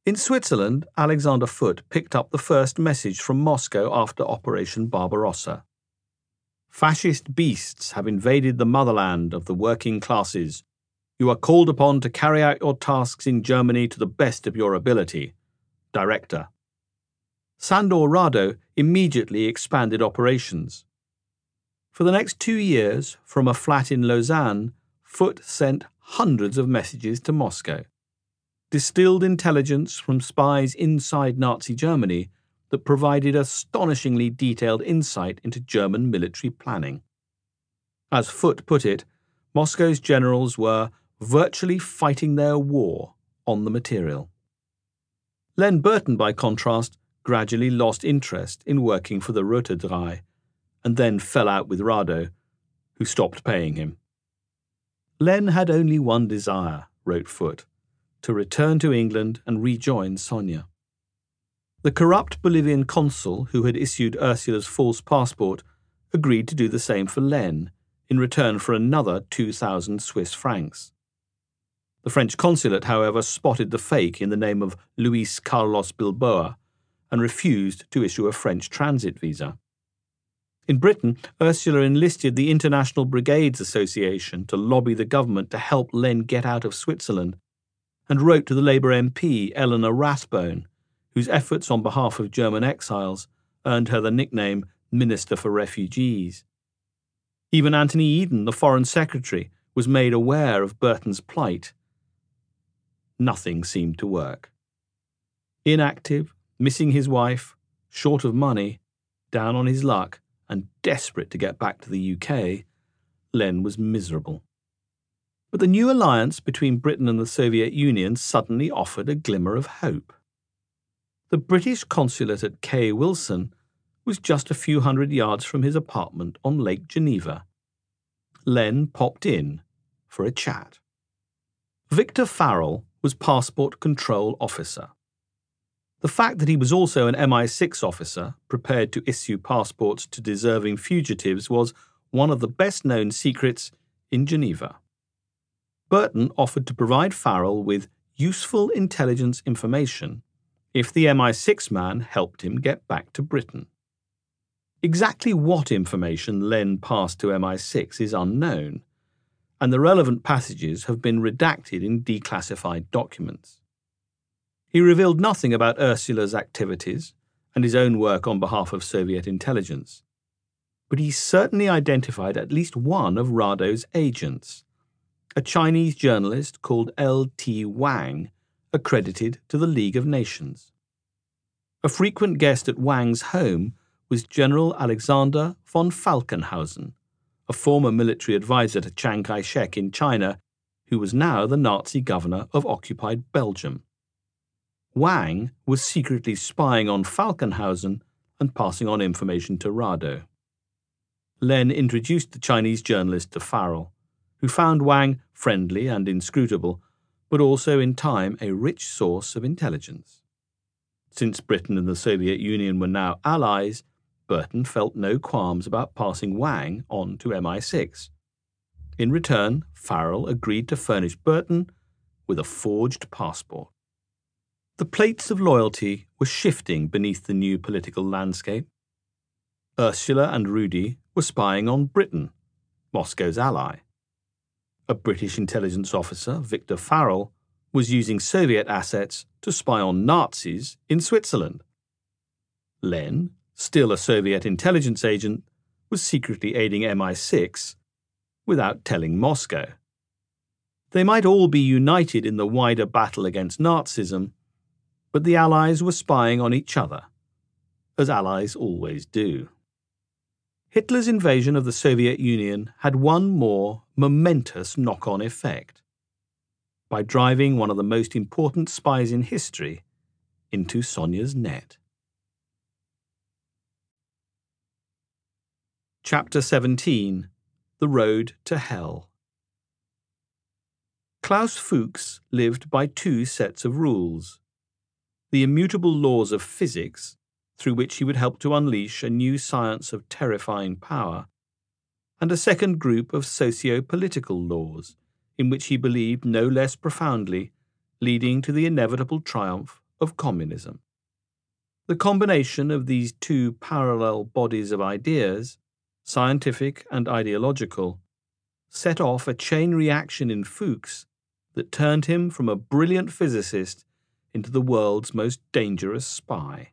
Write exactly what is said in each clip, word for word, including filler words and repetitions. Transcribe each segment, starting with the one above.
In Switzerland, Alexander Foote picked up the first message from Moscow after Operation Barbarossa. Fascist beasts have invaded the motherland of the working classes. You are called upon to carry out your tasks in Germany to the best of your ability. Director. Sandor Rado immediately expanded operations. For the next two years, from a flat in Lausanne, Foote sent hundreds of messages to Moscow. Distilled intelligence from spies inside Nazi Germany that provided astonishingly detailed insight into German military planning. As Foote put it, Moscow's generals were virtually fighting their war on the material. Len Burton, by contrast, gradually lost interest in working for the Rote Drei, and then fell out with Rado, who stopped paying him. Len had only one desire, wrote Foote, to return to England and rejoin Sonia. The corrupt Bolivian consul who had issued Ursula's false passport agreed to do the same for Len, in return for another two thousand Swiss francs. The French consulate, however, spotted the fake in the name of Luis Carlos Bilboa and refused to issue a French transit visa. In Britain, Ursula enlisted the International Brigades Association to lobby the government to help Len get out of Switzerland, and wrote to the Labour M P Eleanor Rathbone, whose efforts on behalf of German exiles earned her the nickname Minister for Refugees. Even Anthony Eden, the Foreign Secretary, was made aware of Burton's plight. Nothing seemed to work. Inactive, missing his wife, short of money, down on his luck, and desperate to get back to the U K, Len was miserable. But the new alliance between Britain and the Soviet Union suddenly offered a glimmer of hope. The British consulate at K. Wilson was just a few hundred yards from his apartment on Lake Geneva. Len popped in for a chat. Victor Farrell was passport control officer. The fact that he was also an M I six officer prepared to issue passports to deserving fugitives was one of the best-known secrets in Geneva. Burton offered to provide Farrell with useful intelligence information if the M I six man helped him get back to Britain. Exactly what information Len passed to M I six is unknown, and the relevant passages have been redacted in declassified documents. He revealed nothing about Ursula's activities and his own work on behalf of Soviet intelligence, but he certainly identified at least one of Rado's agents, a Chinese journalist called L T Wang, accredited to the League of Nations. A frequent guest at Wang's home was General Alexander von Falkenhausen, a former military advisor to Chiang Kai-shek in China, who was now the Nazi governor of occupied Belgium. Wang was secretly spying on Falkenhausen and passing on information to Rado. Len introduced the Chinese journalist to Farrell, who found Wang friendly and inscrutable, but also in time a rich source of intelligence. Since Britain and the Soviet Union were now allies, Burton felt no qualms about passing Wang on to M I six. In return, Farrell agreed to furnish Burton with a forged passport. The plates of loyalty were shifting beneath the new political landscape. Ursula and Rudy were spying on Britain, Moscow's ally. A British intelligence officer, Victor Farrell, was using Soviet assets to spy on Nazis in Switzerland. Len, still a Soviet intelligence agent, was secretly aiding M I six without telling Moscow. They might all be united in the wider battle against Nazism, but the Allies were spying on each other, as allies always do. Hitler's invasion of the Soviet Union had one more momentous knock-on effect, by driving one of the most important spies in history into Sonia's net. Chapter seventeen. The Road to Hell. Klaus Fuchs lived by two sets of rules: the immutable laws of physics, through which he would help to unleash a new science of terrifying power, and a second group of socio-political laws, in which he believed no less profoundly, leading to the inevitable triumph of communism. The combination of these two parallel bodies of ideas, scientific and ideological, set off a chain reaction in Fuchs that turned him from a brilliant physicist into the world's most dangerous spy.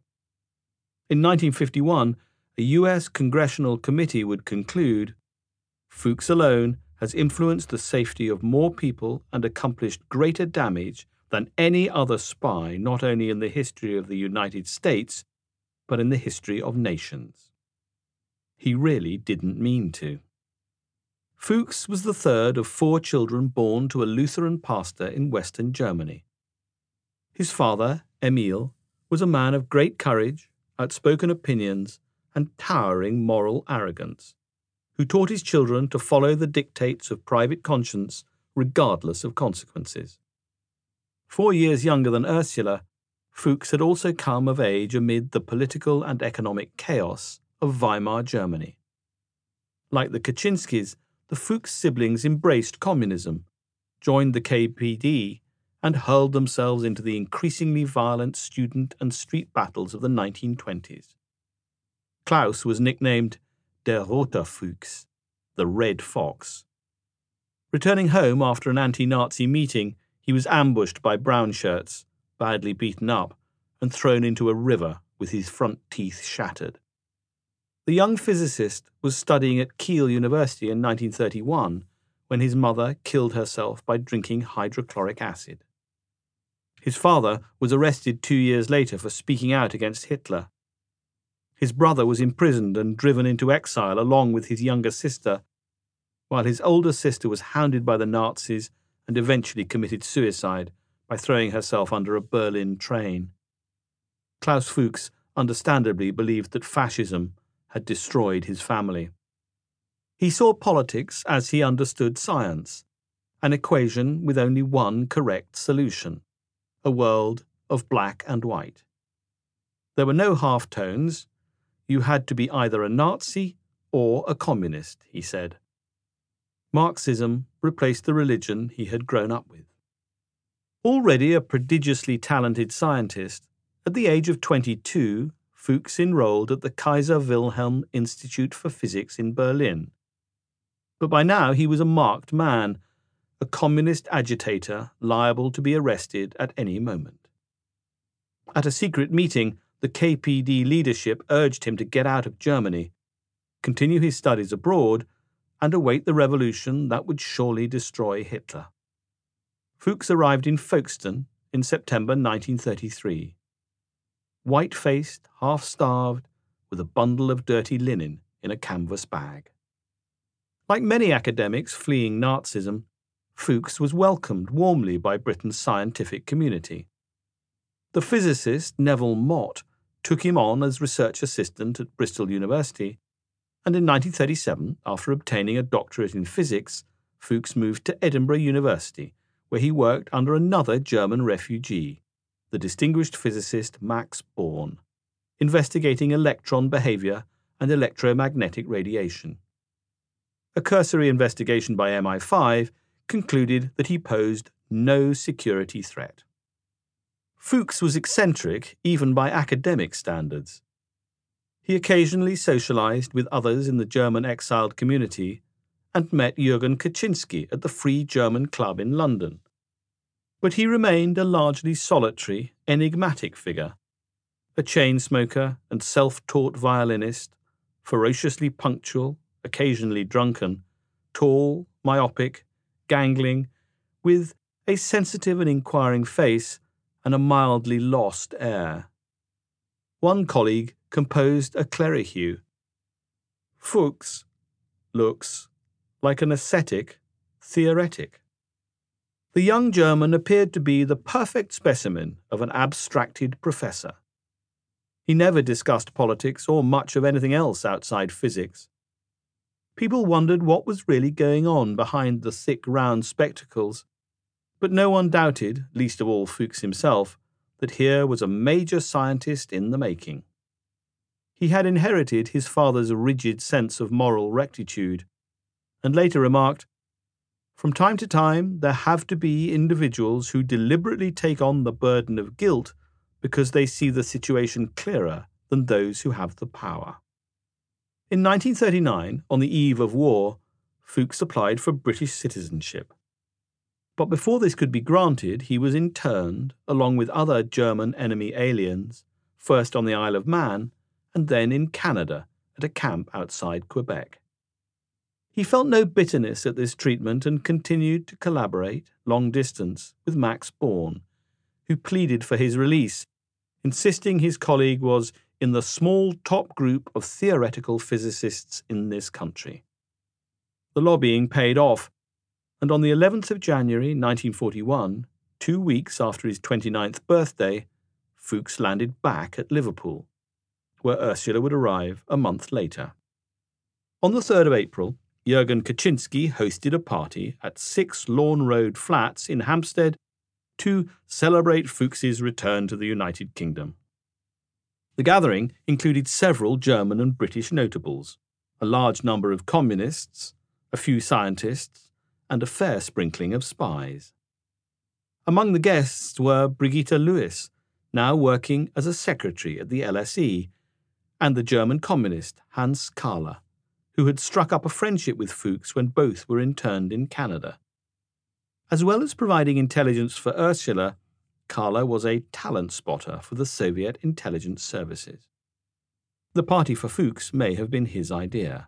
In nineteen fifty-one, a U S congressional committee would conclude, Fuchs alone has influenced the safety of more people and accomplished greater damage than any other spy, not only in the history of the United States, but in the history of nations. He really didn't mean to. Fuchs was the third of four children born to a Lutheran pastor in Western Germany. His father, Emil, was a man of great courage, outspoken opinions, and towering moral arrogance, who taught his children to follow the dictates of private conscience regardless of consequences. Four years younger than Ursula, Fuchs had also come of age amid the political and economic chaos of Weimar Germany. Like the Kaczynskis, the Fuchs siblings embraced communism, joined the K P D, and hurled themselves into the increasingly violent student and street battles of the nineteen twenties. Klaus was nicknamed Der Rote Fuchs, the Red Fox. Returning home after an anti-Nazi meeting, he was ambushed by brown shirts, badly beaten up, and thrown into a river with his front teeth shattered. The young physicist was studying at Kiel University in nineteen thirty-one when his mother killed herself by drinking hydrochloric acid. His father was arrested two years later for speaking out against Hitler. His brother was imprisoned and driven into exile along with his younger sister, while his older sister was hounded by the Nazis and eventually committed suicide by throwing herself under a Berlin train. Klaus Fuchs understandably believed that fascism had destroyed his family. He saw politics as he understood science, an equation with only one correct solution, a world of black and white. There were no half-tones. You had to be either a Nazi or a communist, he said. Marxism replaced the religion he had grown up with. Already a prodigiously talented scientist, at the age of twenty-two, Fuchs enrolled at the Kaiser Wilhelm Institute for Physics in Berlin. But by now he was a marked man, a communist agitator liable to be arrested at any moment. At a secret meeting, the K P D leadership urged him to get out of Germany, continue his studies abroad, and await the revolution that would surely destroy Hitler. Fuchs arrived in Folkestone in September nineteen thirty-three. White-faced, half-starved, with a bundle of dirty linen in a canvas bag. Like many academics fleeing Nazism, Fuchs was welcomed warmly by Britain's scientific community. The physicist Neville Mott took him on as research assistant at Bristol University, and in nineteen thirty-seven, after obtaining a doctorate in physics, Fuchs moved to Edinburgh University, where he worked under another German refugee, the distinguished physicist Max Born, investigating electron behavior and electromagnetic radiation. A cursory investigation by M I five concluded that he posed no security threat. Fuchs was eccentric even by academic standards. He occasionally socialized with others in the German exiled community and met Jürgen Kaczynski at the Free German Club in London. But he remained a largely solitary, enigmatic figure, a chain smoker and self-taught violinist, ferociously punctual, occasionally drunken, tall, myopic, gangling, with a sensitive and inquiring face and a mildly lost air. One colleague composed a clerihew. Fuchs looks like an ascetic theoretic. The young German appeared to be the perfect specimen of an abstracted professor. He never discussed politics or much of anything else outside physics. People wondered what was really going on behind the thick round spectacles, but no one doubted, least of all Fuchs himself, that here was a major scientist in the making. He had inherited his father's rigid sense of moral rectitude, and later remarked, "From time to time there have to be individuals who deliberately take on the burden of guilt because they see the situation clearer than those who have the power. In nineteen thirty-nine, on the eve of war, Fuchs applied for British citizenship. But before this could be granted, he was interned, along with other German enemy aliens, first on the Isle of Man and then in Canada at a camp outside Quebec. He felt no bitterness at this treatment and continued to collaborate, long distance, with Max Born, who pleaded for his release, insisting his colleague was in the small top group of theoretical physicists in this country. The lobbying paid off, and on the eleventh of January nineteen forty-one, two weeks after his twenty-ninth birthday, Fuchs landed back at Liverpool, where Ursula would arrive a month later. On the third of April, Jürgen Kaczynski hosted a party at Six Lawn Road Flats in Hampstead to celebrate Fuchs's return to the United Kingdom. The gathering included several German and British notables, a large number of communists, a few scientists, and a fair sprinkling of spies. Among the guests were Brigitte Lewis, now working as a secretary at the L S E, and the German communist Hans Kahler, who had struck up a friendship with Fuchs when both were interned in Canada. As well as providing intelligence for Ursula, Kahler was a talent spotter for the Soviet intelligence services. The party for Fuchs may have been his idea.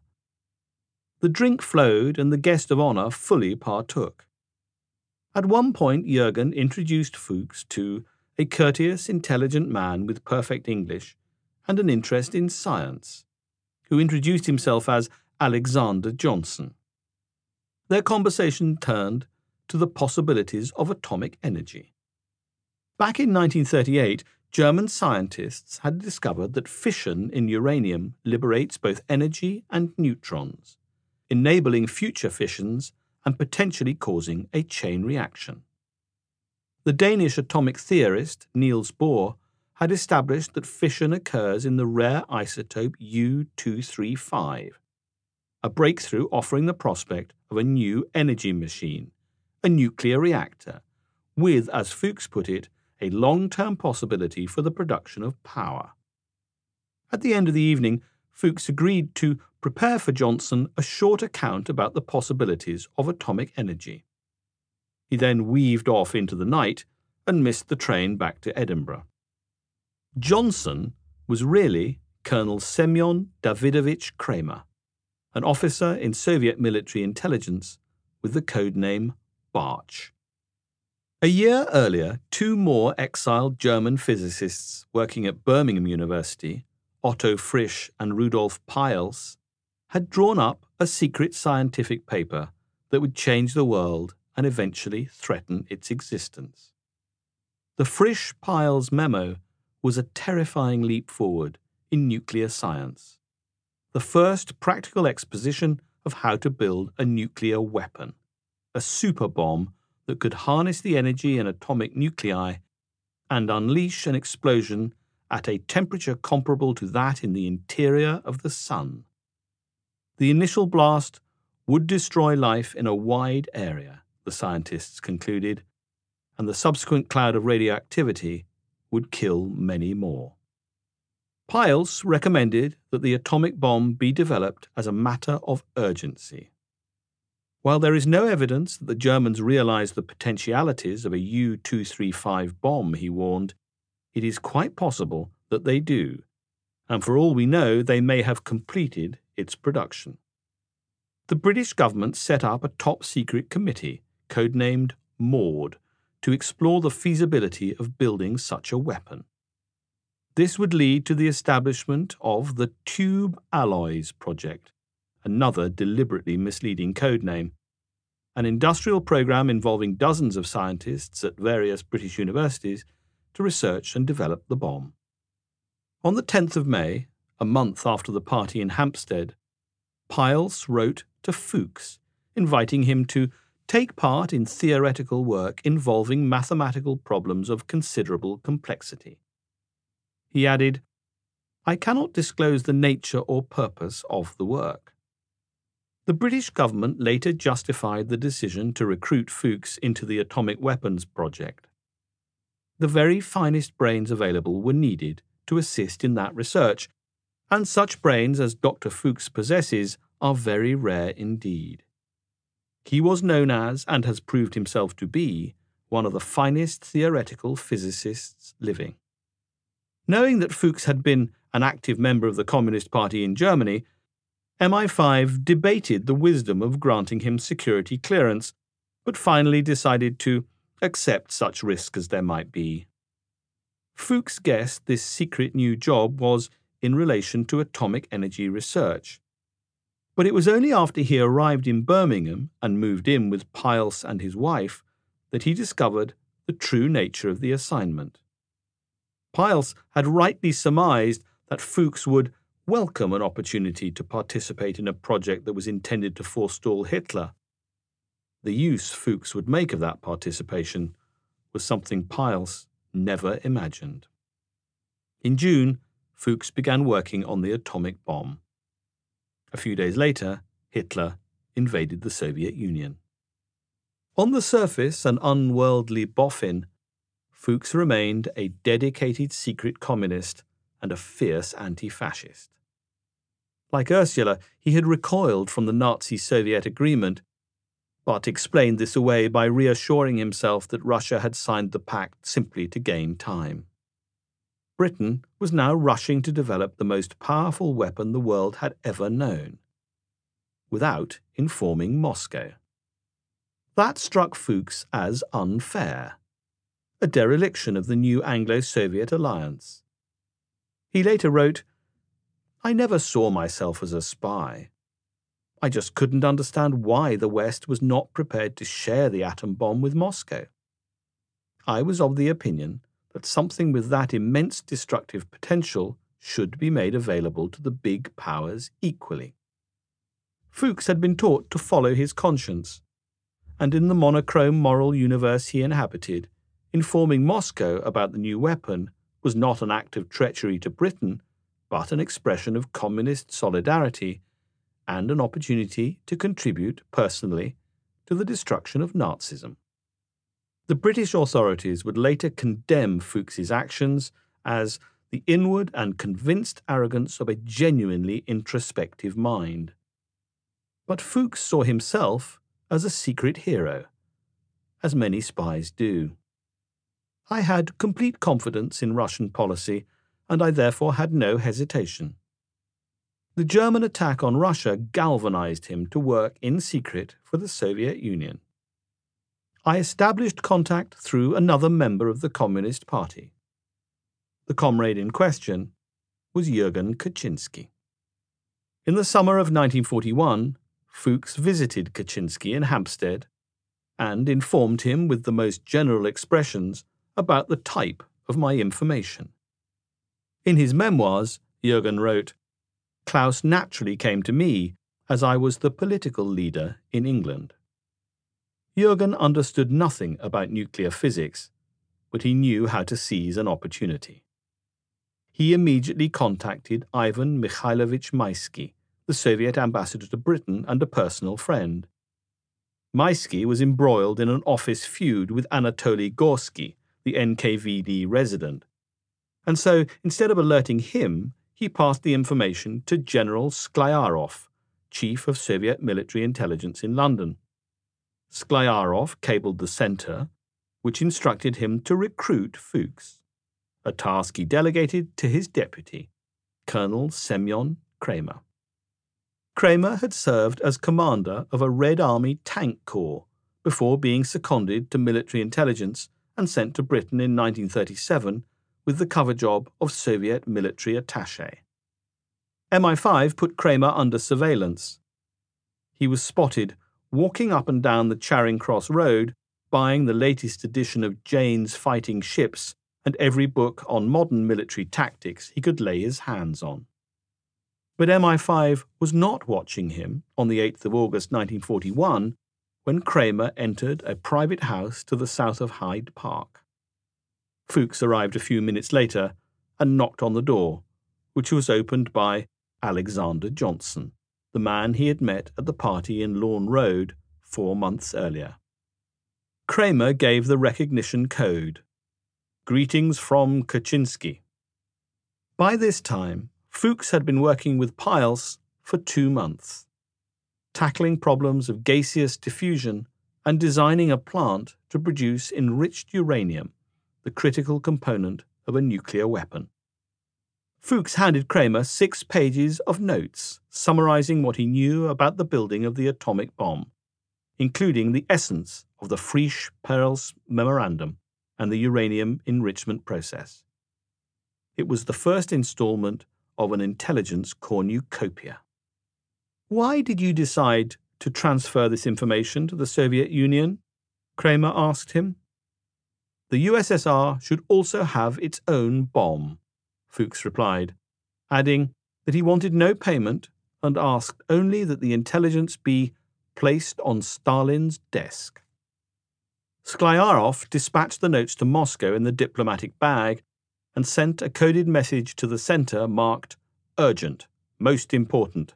The drink flowed and the guest of honour fully partook. At one point, Jürgen introduced Fuchs to a courteous, intelligent man with perfect English and an interest in science, who introduced himself as Alexander Johnson. Their conversation turned to the possibilities of atomic energy. Back in nineteen thirty-eight, German scientists had discovered that fission in uranium liberates both energy and neutrons, enabling future fissions and potentially causing a chain reaction. The Danish atomic theorist Niels Bohr had established that fission occurs in the rare isotope U two thirty-five, a breakthrough offering the prospect of a new energy machine, a nuclear reactor, with, as Fuchs put it, a long-term possibility for the production of power. At the end of the evening, Fuchs agreed to prepare for Johnson a short account about the possibilities of atomic energy. He then weaved off into the night and missed the train back to Edinburgh. Johnson was really Colonel Semyon Davidovich Kramer, an officer in Soviet military intelligence with the code name Barch. A year earlier, two more exiled German physicists working at Birmingham University, Otto Frisch and Rudolf Peierls, had drawn up a secret scientific paper that would change the world and eventually threaten its existence. The Frisch-Peierls memo was a terrifying leap forward in nuclear science, the first practical exposition of how to build a nuclear weapon, a super bomb that could harness the energy in atomic nuclei and unleash an explosion at a temperature comparable to that in the interior of the Sun. The initial blast would destroy life in a wide area, the scientists concluded, and the subsequent cloud of radioactivity would kill many more. Peierls recommended that the atomic bomb be developed as a matter of urgency. While there is no evidence that the Germans realized the potentialities of a U two thirty-five bomb, he warned, it is quite possible that they do, and for all we know, they may have completed its production. The British government set up a top-secret committee, codenamed MAUD, to explore the feasibility of building such a weapon. This would lead to the establishment of the Tube Alloys Project, another deliberately misleading codename, an industrial program involving dozens of scientists at various British universities to research and develop the bomb. On the tenth of May, a month after the party in Hampstead, Peierls wrote to Fuchs, inviting him to take part in theoretical work involving mathematical problems of considerable complexity. He added, "I cannot disclose the nature or purpose of the work." The British government later justified the decision to recruit Fuchs into the atomic weapons project. The very finest brains available were needed to assist in that research, and such brains as Doctor Fuchs possesses are very rare indeed. He was known as, and has proved himself to be, one of the finest theoretical physicists living. Knowing that Fuchs had been an active member of the Communist Party in Germany, M I five debated the wisdom of granting him security clearance, but finally decided to accept such risk as there might be. Fuchs guessed this secret new job was in relation to atomic energy research. But it was only after he arrived in Birmingham and moved in with Piles and his wife that he discovered the true nature of the assignment. Piles had rightly surmised that Fuchs would welcome an opportunity to participate in a project that was intended to forestall Hitler. The use Fuchs would make of that participation was something Piles never imagined. In June, Fuchs began working on the atomic bomb. A few days later, Hitler invaded the Soviet Union. On the surface an unworldly boffin, Fuchs remained a dedicated secret communist and a fierce anti-fascist. Like Ursula, he had recoiled from the Nazi-Soviet agreement, but explained this away by reassuring himself that Russia had signed the pact simply to gain time. Britain was now rushing to develop the most powerful weapon the world had ever known, without informing Moscow. That struck Fuchs as unfair, a dereliction of the new Anglo-Soviet alliance. He later wrote, "I never saw myself as a spy. I just couldn't understand why the West was not prepared to share the atom bomb with Moscow. I was of the opinion that something with that immense destructive potential should be made available to the big powers equally." Fuchs had been taught to follow his conscience, and in the monochrome moral universe he inhabited, informing Moscow about the new weapon was not an act of treachery to Britain, but an expression of communist solidarity and an opportunity to contribute personally to the destruction of Nazism. The British authorities would later condemn Fuchs's actions as the inward and convinced arrogance of a genuinely introspective mind. But Fuchs saw himself as a secret hero, as many spies do. I had complete confidence in Russian policy, and I therefore had no hesitation. The German attack on Russia galvanized him to work in secret for the Soviet Union. I established contact through another member of the Communist Party. The comrade in question was Jürgen Kaczynski. In the summer of nineteen forty-one, Fuchs visited Kaczynski in Hampstead and informed him with the most general expressions about the type of my information. In his memoirs, Jürgen wrote, "Klaus naturally came to me as I was the political leader in England." Jürgen understood nothing about nuclear physics, but he knew how to seize an opportunity. He immediately contacted Ivan Mikhailovich Maisky, the Soviet ambassador to Britain and a personal friend. Maisky was embroiled in an office feud with Anatoly Gorsky, the N K V D resident, and so instead of alerting him, he passed the information to General Sklyarov, chief of Soviet military intelligence in London. Sklyarov cabled the centre, which instructed him to recruit Fuchs, a task he delegated to his deputy, Colonel Semyon Kramer. Kramer had served as commander of a Red Army tank corps before being seconded to military intelligence and sent to Britain in nineteen thirty-seven with the cover job of Soviet military attaché. M I five put Kramer under surveillance. He was spotted walking up and down the Charing Cross Road, buying the latest edition of Jane's Fighting Ships and every book on modern military tactics he could lay his hands on. But M I five was not watching him on the eighth of August nineteen forty-one when Kramer entered a private house to the south of Hyde Park. Fuchs arrived a few minutes later and knocked on the door, which was opened by Alexander Johnson, the man he had met at the party in Lawn Road four months earlier. Kramer gave the recognition code. Greetings from Kaczynski. By this time, Fuchs had been working with Piles for two months, tackling problems of gaseous diffusion and designing a plant to produce enriched uranium, the critical component of a nuclear weapon. Fuchs handed Kramer six pages of notes summarizing what he knew about the building of the atomic bomb, including the essence of the Frisch-Peierls Memorandum and the uranium enrichment process. It was the first installment of an intelligence cornucopia. Why did you decide to transfer this information to the Soviet Union? Kramer asked him. The U S S R should also have its own bomb, Fuchs replied, adding that he wanted no payment and asked only that the intelligence be placed on Stalin's desk. Sklyarov dispatched the notes to Moscow in the diplomatic bag and sent a coded message to the center marked Urgent, Most Important.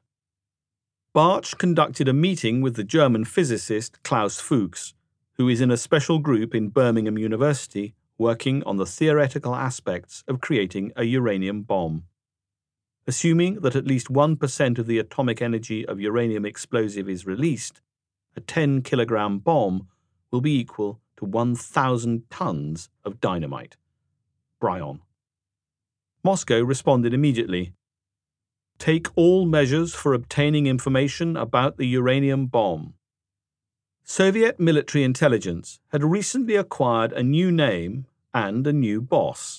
Bartsch conducted a meeting with the German physicist Klaus Fuchs, who is in a special group in Birmingham University working on the theoretical aspects of creating a uranium bomb. Assuming that at least one percent of the atomic energy of uranium explosive is released, a ten kilogram bomb will be equal to one thousand tons of dynamite. Bryon. Moscow responded immediately. Take all measures for obtaining information about the uranium bomb. Soviet military intelligence had recently acquired a new name and a new boss.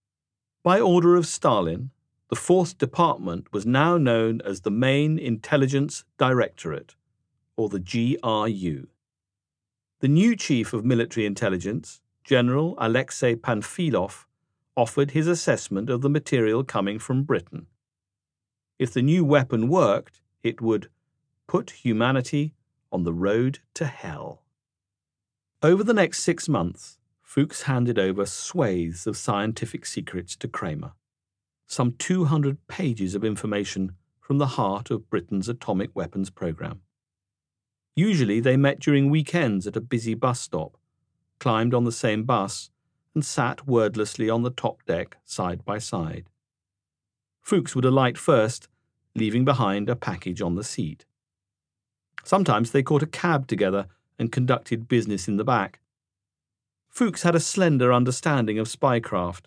By order of Stalin, the Fourth Department was now known as the Main Intelligence Directorate, or the G R U. The new chief of military intelligence, General Alexei Panfilov, offered his assessment of the material coming from Britain. If the new weapon worked, it would put humanity on the road to hell. Over the next six months, Fuchs handed over swathes of scientific secrets to Kramer, some two hundred pages of information from the heart of Britain's atomic weapons program. Usually they met during weekends at a busy bus stop, climbed on the same bus, and sat wordlessly on the top deck side by side. Fuchs would alight first, leaving behind a package on the seat. Sometimes they caught a cab together and conducted business in the back. Fuchs had a slender understanding of spycraft.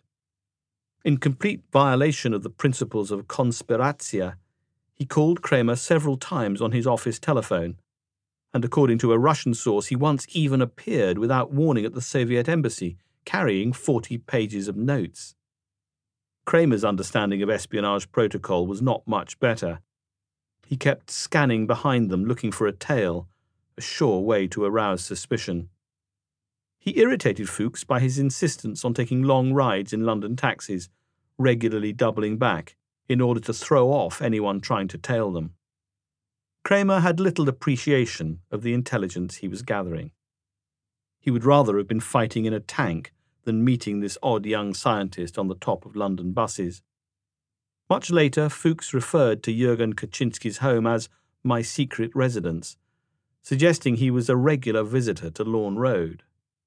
In complete violation of the principles of conspiratia, he called Kramer several times on his office telephone, and according to a Russian source, he once even appeared without warning at the Soviet embassy, carrying forty pages of notes. Kramer's understanding of espionage protocol was not much better. He kept scanning behind them, looking for a tail, a sure way to arouse suspicion. He irritated Fuchs by his insistence on taking long rides in London taxis, regularly doubling back, in order to throw off anyone trying to tail them. Kramer had little appreciation of the intelligence he was gathering. He would rather have been fighting in a tank than meeting this odd young scientist on the top of London buses. Much later, Fuchs referred to Jürgen Kaczynski's home as my secret residence, suggesting he was a regular visitor to Lawn Road.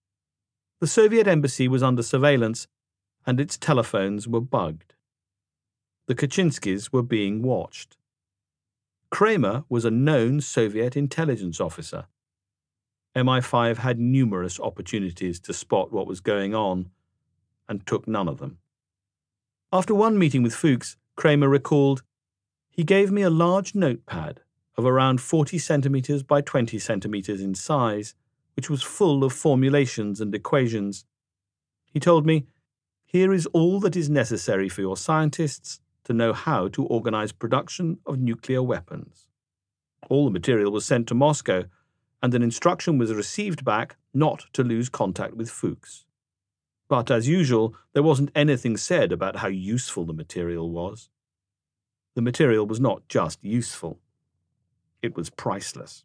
The Soviet embassy was under surveillance, and its telephones were bugged. The Kaczynskis were being watched. Kramer was a known Soviet intelligence officer. M I five had numerous opportunities to spot what was going on, and took none of them. After one meeting with Fuchs, Kramer recalled, he gave me a large notepad of around forty centimeters by twenty centimeters in size, which was full of formulations and equations. He told me, here is all that is necessary for your scientists to know how to organize production of nuclear weapons. All the material was sent to Moscow, and an instruction was received back not to lose contact with Fuchs. But as usual, there wasn't anything said about how useful the material was. The material was not just useful. It was priceless.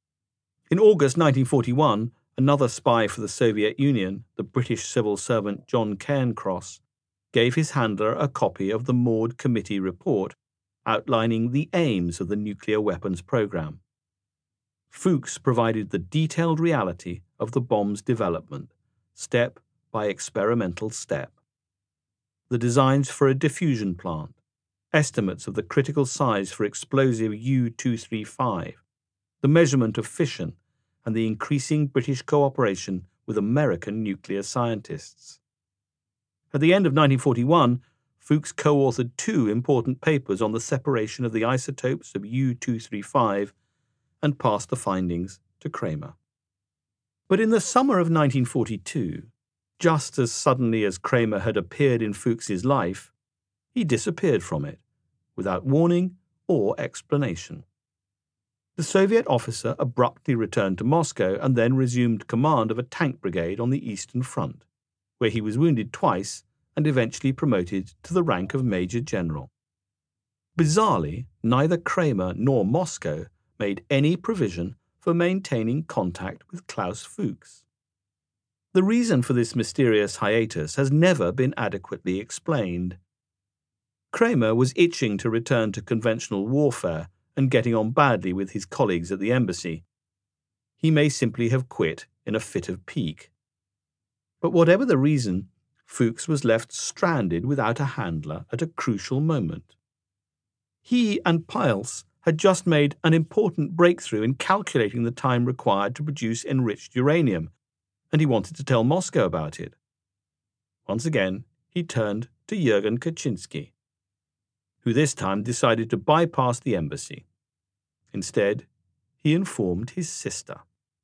In August nineteen forty-one, another spy for the Soviet Union, the British civil servant John Cairncross, gave his handler a copy of the Maud Committee report outlining the aims of the nuclear weapons program. Fuchs provided the detailed reality of the bomb's development, step by experimental step. The designs for a diffusion plant, estimates of the critical size for explosive U two thirty-five, the measurement of fission, and the increasing British cooperation with American nuclear scientists. At the end of nineteen forty-one, Fuchs co-authored two important papers on the separation of the isotopes of U two thirty-five and passed the findings to Kramer. But in the summer of nineteen forty-two, just as suddenly as Kramer had appeared in Fuchs's life, he disappeared from it, without warning or explanation. The Soviet officer abruptly returned to Moscow and then resumed command of a tank brigade on the Eastern Front, where he was wounded twice and eventually promoted to the rank of Major General. Bizarrely, neither Kramer nor Moscow made any provision for maintaining contact with Klaus Fuchs. The reason for this mysterious hiatus has never been adequately explained. Kramer was itching to return to conventional warfare and getting on badly with his colleagues at the embassy. He may simply have quit in a fit of pique. But whatever the reason, Fuchs was left stranded without a handler at a crucial moment. He and Peierls had just made an important breakthrough in calculating the time required to produce enriched uranium, and he wanted to tell Moscow about it. Once again, he turned to Jurgen Kaczynski, who this time decided to bypass the embassy. Instead, he informed his sister.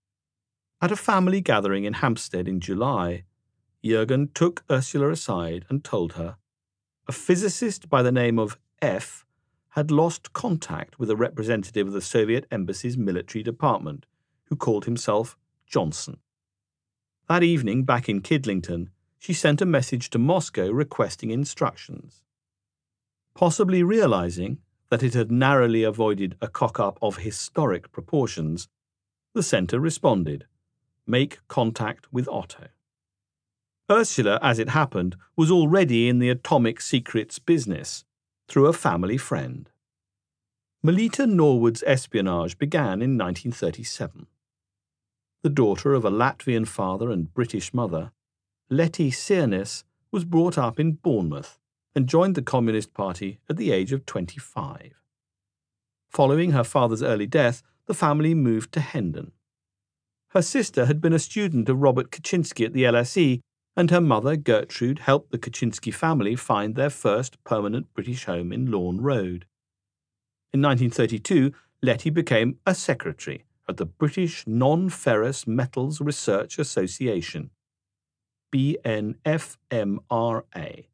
At a family gathering in Hampstead in July, Jurgen took Ursula aside and told her a physicist by the name of F had lost contact with a representative of the Soviet embassy's military department, who called himself Johnson. That evening, back in Kidlington, she sent a message to Moscow requesting instructions. Possibly realizing that it had narrowly avoided a cock-up of historic proportions, the centre responded, "Make contact with Otto." Ursula, as it happened, was already in the atomic secrets business, through a family friend. Melita Norwood's espionage began in nineteen thirty-seven. The daughter of a Latvian father and British mother, Letty Sirnis was brought up in Bournemouth and joined the Communist Party at the age of twenty-five. Following her father's early death, the family moved to Hendon. Her sister had been a student of Robert Kaczynski at the L S E, and her mother, Gertrude, helped the Kaczynski family find their first permanent British home in Lawn Road. In nineteen thirty-two, Letty became a secretary at the British Non-Ferrous Metals Research Association, B N F M R A,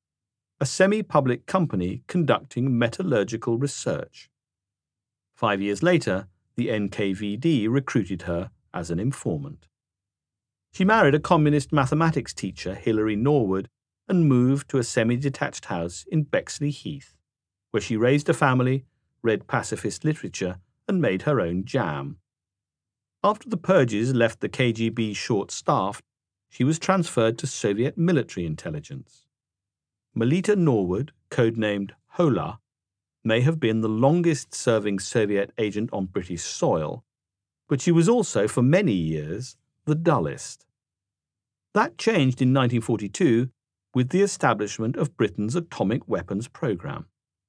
a semi-public company conducting metallurgical research. Five years later, the N K V D recruited her as an informant. She married a communist mathematics teacher, Hilary Norwood, and moved to a semi-detached house in Bexley Heath, where she raised a family, read pacifist literature, and made her own jam. After the purges left the K G B short-staffed, she was transferred to Soviet military intelligence. Melita Norwood, codenamed Hola, may have been the longest-serving Soviet agent on British soil, but she was also, for many years, the dullest. That changed in nineteen forty-two with the establishment of Britain's atomic weapons program.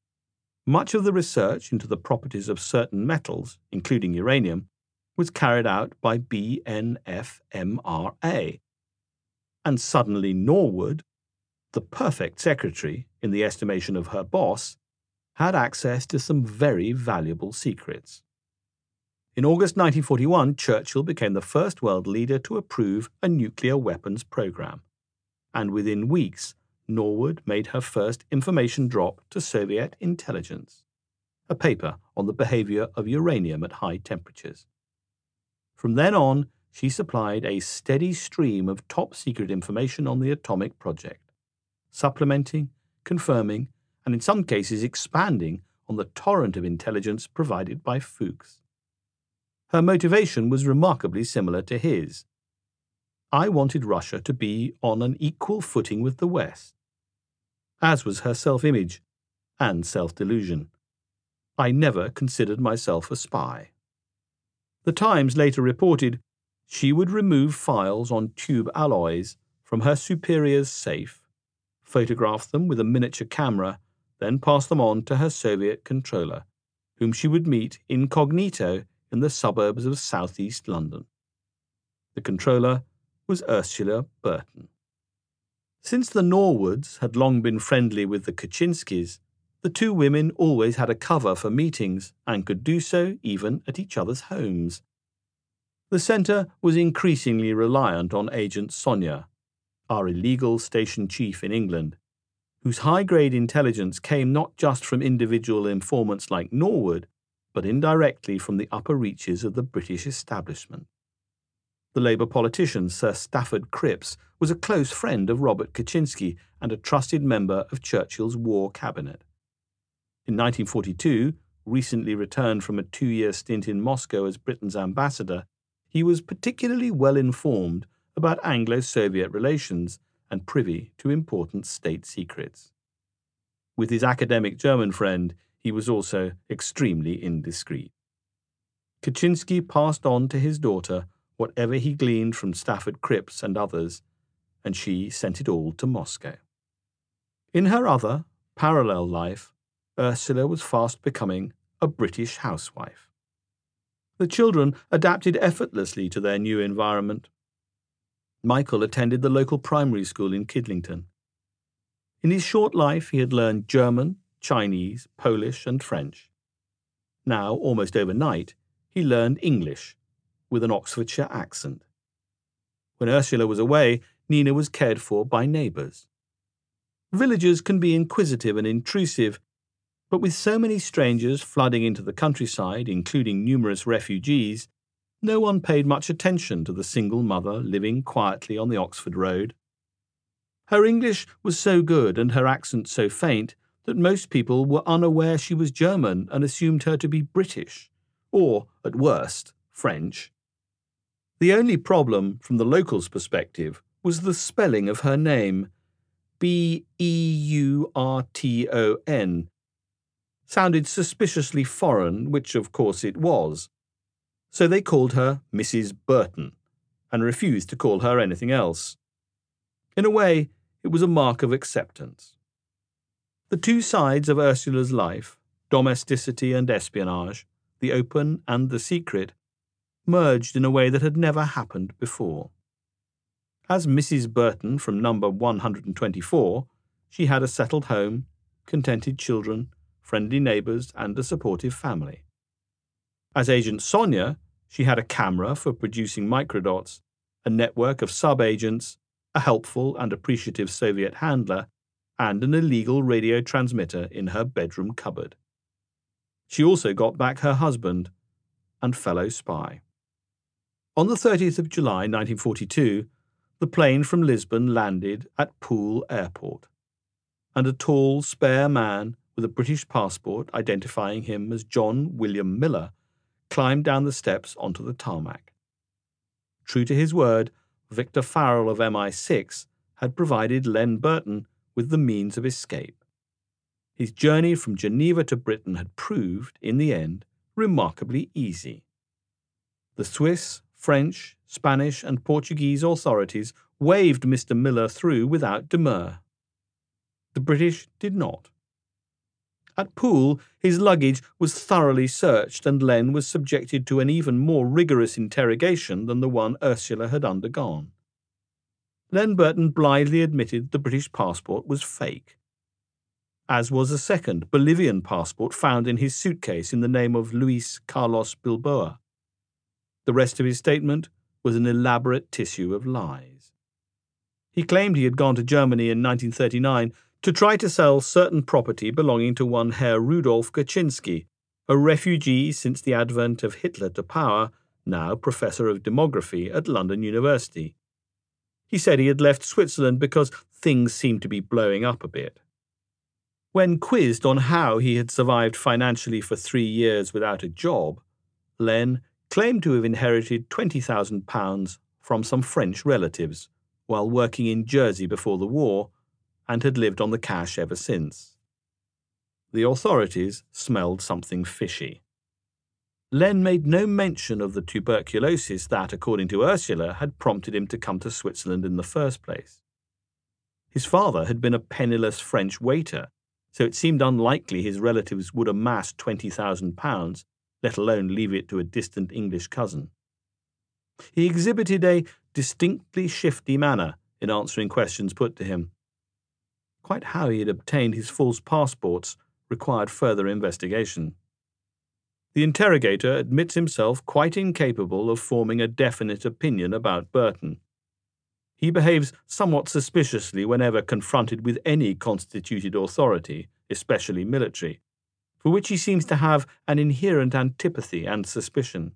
Much of the research into the properties of certain metals, including uranium, was carried out by B N F M R A. And suddenly Norwood, the perfect secretary in the estimation of her boss, had access to some very valuable secrets. In August nineteen forty-one, Churchill became the first world leader to approve a nuclear weapons program, and within weeks, Norwood made her first information drop to Soviet intelligence, a paper on the behavior of uranium at high temperatures. From then on, she supplied a steady stream of top-secret information on the atomic project, supplementing, confirming, and in some cases expanding on the torrent of intelligence provided by Fuchs. Her motivation was remarkably similar to his. I wanted Russia to be on an equal footing with the West, as was her self-image and self-delusion. I never considered myself a spy. The Times later reported she would remove files on tube alloys from her superior's safe, photographed them with a miniature camera, then passed them on to her Soviet controller, whom she would meet incognito in the suburbs of southeast London. The controller was Ursula Burton. Since the Norwoods had long been friendly with the Kaczynskis, the two women always had a cover for meetings and could do so even at each other's homes. The centre was increasingly reliant on Agent Sonia, our illegal station chief in England, whose high-grade intelligence came not just from individual informants like Norwood, but indirectly from the upper reaches of the British establishment. The Labour politician Sir Stafford Cripps was a close friend of Robert Kaczynski and a trusted member of Churchill's war cabinet. In nineteen forty-two, recently returned from a two-year stint in Moscow as Britain's ambassador, he was particularly well informed about Anglo-Soviet relations and privy to important state secrets. With his academic German friend, he was also extremely indiscreet. Kaczynski passed on to his daughter whatever he gleaned from Stafford Cripps and others, and she sent it all to Moscow. In her other, parallel life, Ursula was fast becoming a British housewife. The children adapted effortlessly to their new environment. Michael attended the local primary school in Kidlington. In his short life, he had learned German, Chinese, Polish, and French. Now, almost overnight, he learned English, with an Oxfordshire accent. When Ursula was away, Nina was cared for by neighbours. Villagers can be inquisitive and intrusive, but with so many strangers flooding into the countryside, including numerous refugees, no one paid much attention to the single mother living quietly on the Oxford Road. Her English was so good and her accent so faint that most people were unaware she was German and assumed her to be British, or, at worst, French. The only problem, from the locals' perspective, was the spelling of her name. B E U R T O N sounded suspiciously foreign, which of course it was. So they called her Missus Burton, and refused to call her anything else. In a way, it was a mark of acceptance. The two sides of Ursula's life, domesticity and espionage, the open and the secret, merged in a way that had never happened before. As Missus Burton from number one hundred twenty-four, she had a settled home, contented children, friendly neighbours, and a supportive family. As Agent Sonia, she had a camera for producing microdots, a network of sub-agents, a helpful and appreciative Soviet handler, and an illegal radio transmitter in her bedroom cupboard. She also got back her husband and fellow spy. On the thirtieth of July nineteen forty-two, the plane from Lisbon landed at Poole Airport, and a tall, spare man with a British passport identifying him as John William Miller climbed down the steps onto the tarmac. True to his word, Victor Farrell of M I six had provided Len Burton with the means of escape. His journey from Geneva to Britain had proved, in the end, remarkably easy. The Swiss, French, Spanish, and Portuguese authorities waved Mister Miller through without demur. The British did not. At Poole, his luggage was thoroughly searched and Len was subjected to an even more rigorous interrogation than the one Ursula had undergone. Len Burton blithely admitted the British passport was fake, as was a second Bolivian passport found in his suitcase in the name of Luis Carlos Bilboa. The rest of his statement was an elaborate tissue of lies. He claimed he had gone to Germany in nineteen thirty-nine to try to sell certain property belonging to one Herr Rudolf Kaczynski, a refugee since the advent of Hitler to power, now Professor of Demography at London University. He said he had left Switzerland because things seemed to be blowing up a bit. When quizzed on how he had survived financially for three years without a job, Len claimed to have inherited twenty thousand pounds from some French relatives while working in Jersey before the war, and had lived on the cash ever since. The authorities smelled something fishy. Len made no mention of the tuberculosis that, according to Ursula, had prompted him to come to Switzerland in the first place. His father had been a penniless French waiter, so it seemed unlikely his relatives would amass twenty thousand pounds, let alone leave it to a distant English cousin. He exhibited a distinctly shifty manner in answering questions put to him. Quite how he had obtained his false passports required further investigation. The interrogator admits himself quite incapable of forming a definite opinion about Burton. He behaves somewhat suspiciously whenever confronted with any constituted authority, especially military, for which he seems to have an inherent antipathy and suspicion.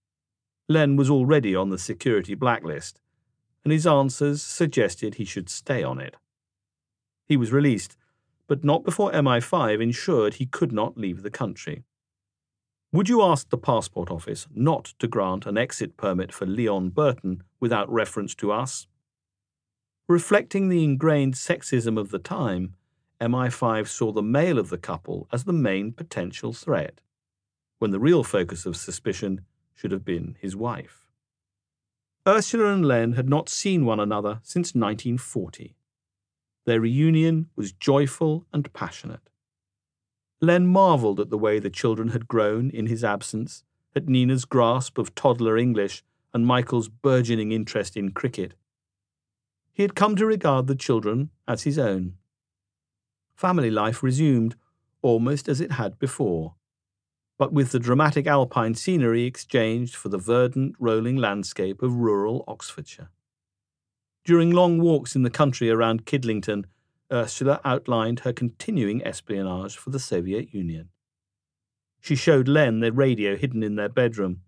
Len was already on the security blacklist, and his answers suggested he should stay on it. He was released, but not before M I five ensured he could not leave the country. Would you ask the passport office not to grant an exit permit for Leon Burton without reference to us? Reflecting the ingrained sexism of the time, M I five saw the male of the couple as the main potential threat, when the real focus of suspicion should have been his wife. Ursula and Len had not seen one another since nineteen forty. Their reunion was joyful and passionate. Len marvelled at the way the children had grown in his absence, at Nina's grasp of toddler English and Michael's burgeoning interest in cricket. He had come to regard the children as his own. Family life resumed, almost as it had before, but with the dramatic alpine scenery exchanged for the verdant, rolling landscape of rural Oxfordshire. During long walks in the country around Kidlington, Ursula outlined her continuing espionage for the Soviet Union. She showed Len the radio hidden in their bedroom.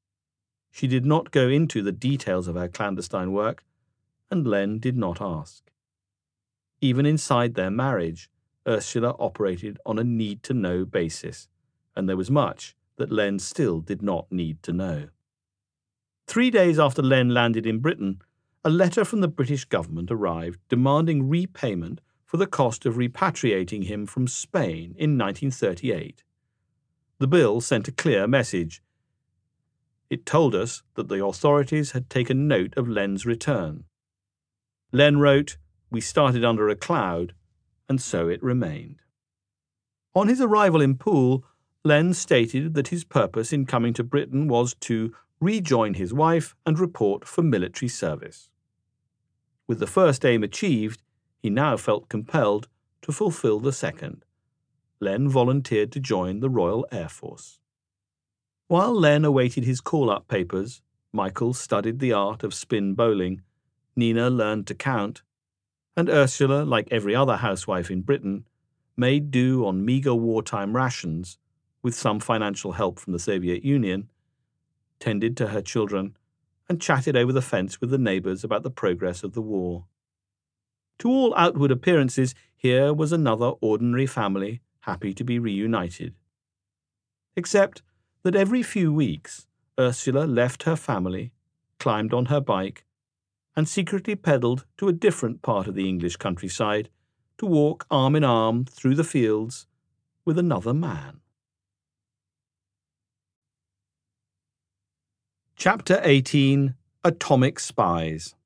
She did not go into the details of her clandestine work, and Len did not ask. Even inside their marriage, Ursula operated on a need-to-know basis, and there was much that Len still did not need to know. Three days after Len landed in Britain, a letter from the British government arrived demanding repayment for the cost of repatriating him from Spain in nineteen thirty-eight. The bill sent a clear message. It told us that the authorities had taken note of Len's return. Len wrote, "We started under a cloud, and so it remained." On his arrival in Poole, Len stated that his purpose in coming to Britain was to rejoin his wife and report for military service. With the first aim achieved, he now felt compelled to fulfill the second. Len volunteered to join the Royal Air Force. While Len awaited his call-up papers, Michael studied the art of spin bowling, Nina learned to count, and Ursula, like every other housewife in Britain, made do on meagre wartime rations, with some financial help from the Soviet Union, tended to her children, and chatted over the fence with the neighbours about the progress of the war. To all outward appearances, here was another ordinary family happy to be reunited. Except that every few weeks, Ursula left her family, climbed on her bike, and secretly pedalled to a different part of the English countryside to walk arm in arm through the fields with another man. Chapter eighteen. Atomic Spies.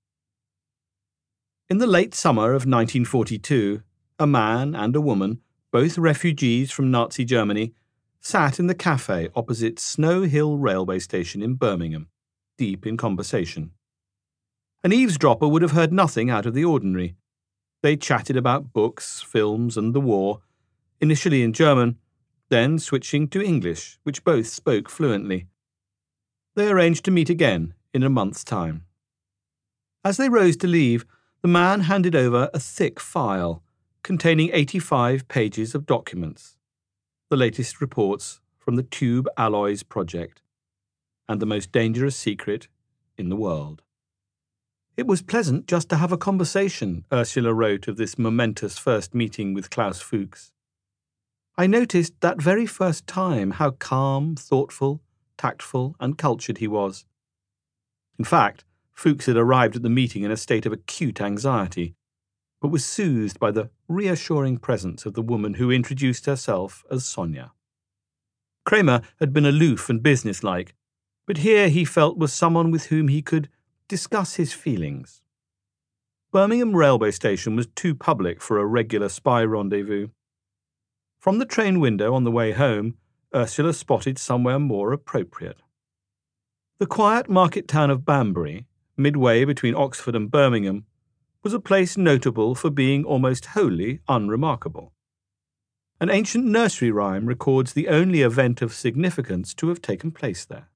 In the late summer of nineteen forty-two, a man and a woman, both refugees from Nazi Germany, sat in the cafe opposite Snow Hill railway station in Birmingham, deep in conversation. An eavesdropper would have heard nothing out of the ordinary. They chatted about books, films, and the war, initially in German, then switching to English, which both spoke fluently. They arranged to meet again in a month's time. As they rose to leave, the man handed over a thick file containing eighty-five pages of documents, the latest reports from the Tube Alloys project, and the most dangerous secret in the world. It was pleasant just to have a conversation, Ursula wrote of this momentous first meeting with Klaus Fuchs. I noticed that very first time how calm, thoughtful, tactful, and cultured he was. In fact, Fuchs had arrived at the meeting in a state of acute anxiety, but was soothed by the reassuring presence of the woman who introduced herself as Sonia. Kramer had been aloof and businesslike, but here he felt was someone with whom he could discuss his feelings. Birmingham railway station was too public for a regular spy rendezvous. From the train window on the way home, Ursula spotted somewhere more appropriate. The quiet market town of Banbury, midway between Oxford and Birmingham, was a place notable for being almost wholly unremarkable. An ancient nursery rhyme records the only event of significance to have taken place there.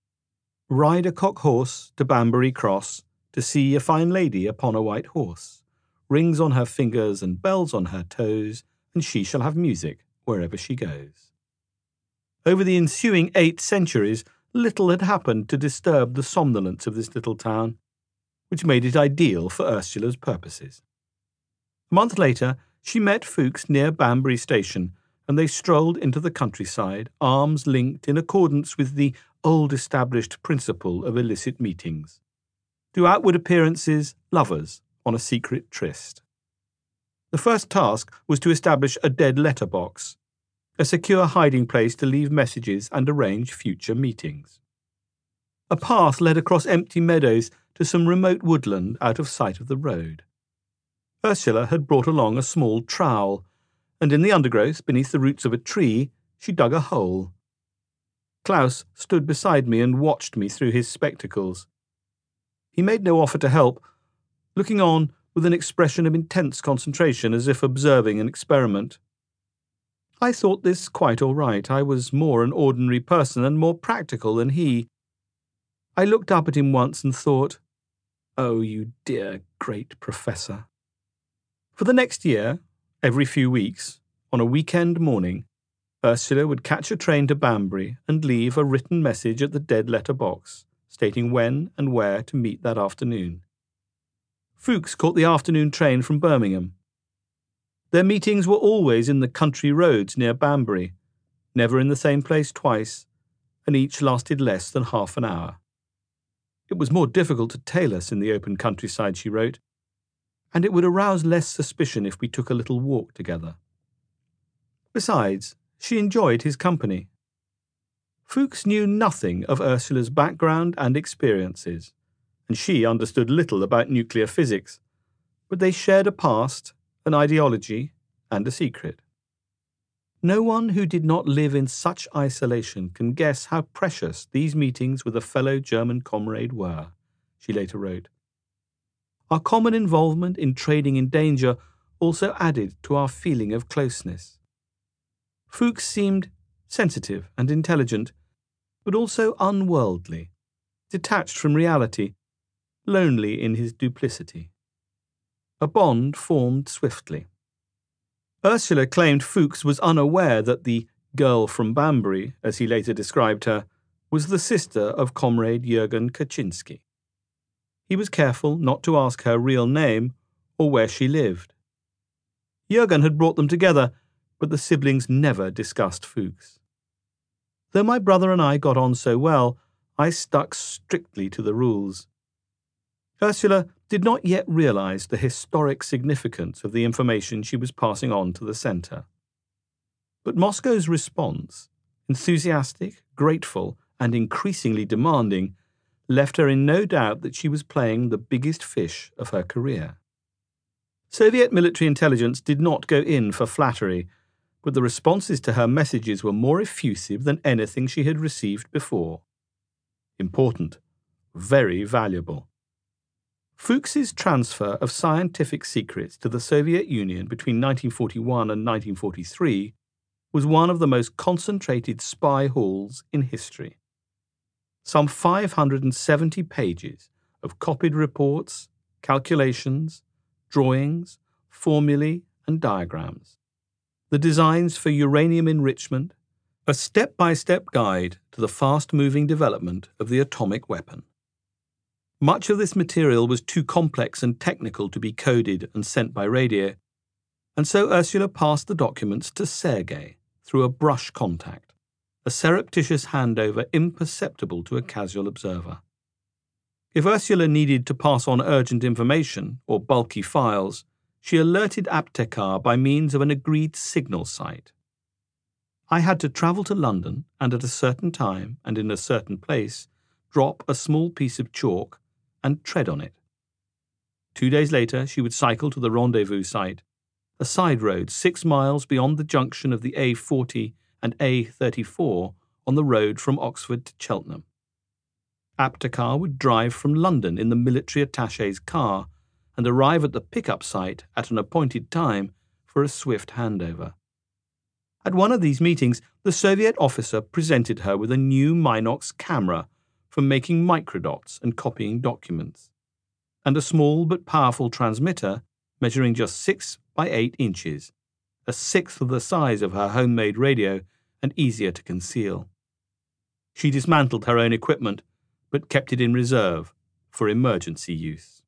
Ride a cock horse to Banbury Cross to see a fine lady upon a white horse. Rings on her fingers and bells on her toes, and she shall have music wherever she goes. Over the ensuing eight centuries, little had happened to disturb the somnolence of this little town, which made it ideal for Ursula's purposes. A month later, she met Fuchs near Banbury Station, and they strolled into the countryside, arms linked in accordance with the old-established principle of illicit meetings. To outward appearances, lovers on a secret tryst. The first task was to establish a dead letter box, a secure hiding place to leave messages and arrange future meetings. A path led across empty meadows to some remote woodland out of sight of the road. Ursula had brought along a small trowel, and in the undergrowth, beneath the roots of a tree, she dug a hole. Klaus stood beside me and watched me through his spectacles. He made no offer to help, looking on with an expression of intense concentration as if observing an experiment. I thought this quite all right. I was more an ordinary person and more practical than he. I looked up at him once and thought, "Oh, you dear great professor." For the next year, every few weeks, on a weekend morning, Ursula would catch a train to Banbury and leave a written message at the dead letter box, stating when and where to meet that afternoon. Fuchs caught the afternoon train from Birmingham. Their meetings were always in the country roads near Banbury, never in the same place twice, and each lasted less than half an hour. It was more difficult to tail us in the open countryside, she wrote, and it would arouse less suspicion if we took a little walk together. Besides, she enjoyed his company. Fuchs knew nothing of Ursula's background and experiences, and she understood little about nuclear physics, but they shared a past, an ideology, and a secret. No one who did not live in such isolation can guess how precious these meetings with a fellow German comrade were, she later wrote. Our common involvement in trading in danger also added to our feeling of closeness. Fuchs seemed sensitive and intelligent, but also unworldly, detached from reality, lonely in his duplicity. A bond formed swiftly. Ursula claimed Fuchs was unaware that the girl from Banbury, as he later described her, was the sister of comrade Jürgen Kaczynski. He was careful not to ask her real name or where she lived. Jürgen had brought them together, but the siblings never discussed Fuchs. Though my brother and I got on so well, I stuck strictly to the rules. Ursula did not yet realize the historic significance of the information she was passing on to the centre. But Moscow's response, enthusiastic, grateful, and increasingly demanding, left her in no doubt that she was playing the biggest fish of her career. Soviet military intelligence did not go in for flattery, but the responses to her messages were more effusive than anything she had received before. Important, very valuable. Fuchs's transfer of scientific secrets to the Soviet Union between nineteen forty-one and nineteen forty-three was one of the most concentrated spy hauls in history. Some five hundred seventy pages of copied reports, calculations, drawings, formulae, and diagrams. The designs for uranium enrichment, a step-by-step guide to the fast-moving development of the atomic weapon. Much of this material was too complex and technical to be coded and sent by radio, and so Ursula passed the documents to Sergei through a brush contact, a surreptitious handover imperceptible to a casual observer. If Ursula needed to pass on urgent information or bulky files, she alerted Aptekar by means of an agreed signal site. I had to travel to London and at a certain time and in a certain place drop a small piece of chalk and tread on it. Two days later, she would cycle to the rendezvous site, a side road six miles beyond the junction of the A forty and A thirty-four on the road from Oxford to Cheltenham. Aptekar would drive from London in the military attaché's car and arrive at the pickup site at an appointed time for a swift handover. At one of these meetings, the Soviet officer presented her with a new Minox camera for making microdots and copying documents, and a small but powerful transmitter measuring just six by eight inches, a sixth of the size of her homemade radio and easier to conceal. She dismantled her own equipment, but kept it in reserve for emergency use.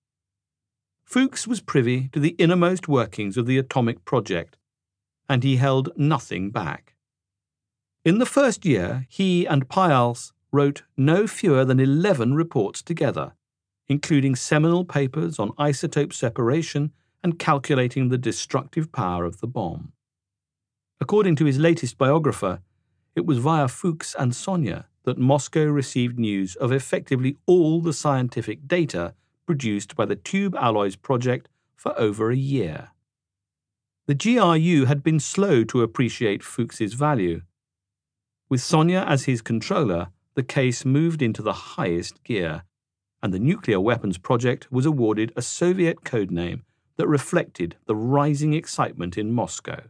Fuchs was privy to the innermost workings of the atomic project, and he held nothing back. In the first year, he and Payals wrote no fewer than eleven reports together, including seminal papers on isotope separation and calculating the destructive power of the bomb. According to his latest biographer, it was via Fuchs and Sonia that Moscow received news of effectively all the scientific data produced by the Tube Alloys project for over a year. The G R U had been slow to appreciate Fuchs's value. With Sonia as his controller, the case moved into the highest gear, and the nuclear weapons project was awarded a Soviet codename that reflected the rising excitement in Moscow: